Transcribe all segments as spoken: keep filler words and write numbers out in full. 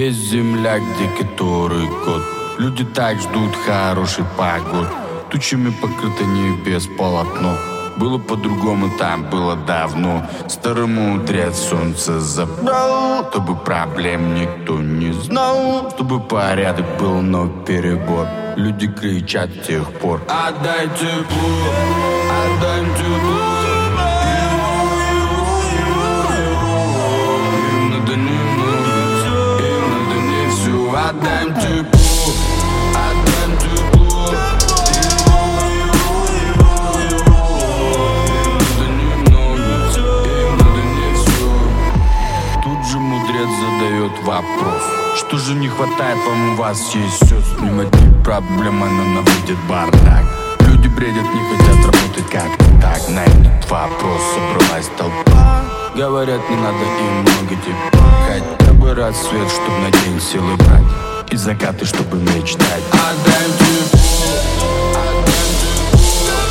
Есть земля, где который год люди так ждут хороший погод. Тучами покрыто небес полотно. Было по-другому, там было давно. Старый мудрец солнце забрал, чтобы проблем никто не знал, чтобы порядок был, но перебор. Люди кричат с тех пор: отдай тепло, отдай тепло. Им надо немного, им надо не все. Отдай тепло, отдай тепло. Задает вопрос: что же не хватает вам, у вас есть все. Снимать проблемы, но наводит бардак. Люди бредят, не хотят работать как-то так. На этот вопрос собралась толпа. Говорят, не надо им много тепла, хотя бы рассвет, чтоб на день силы брать, и закаты, чтобы мечтать. Отдай тепло, отдай тепло.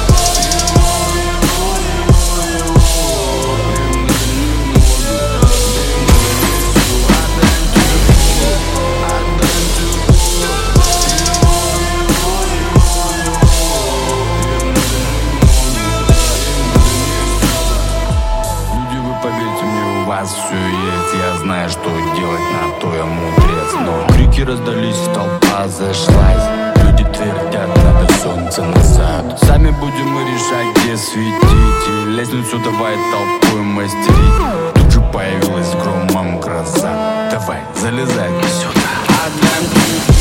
Все есть, я знаю, что делать, на то я мудрец. Но крики раздались, толпа зашлась. Люди твердят, надо солнце назад. Сами будем мы решать, где светить. И лестницу давай толпой мастерить. Тут же появилась громом гроза. Давай, залезай сюда. Отдам тебе.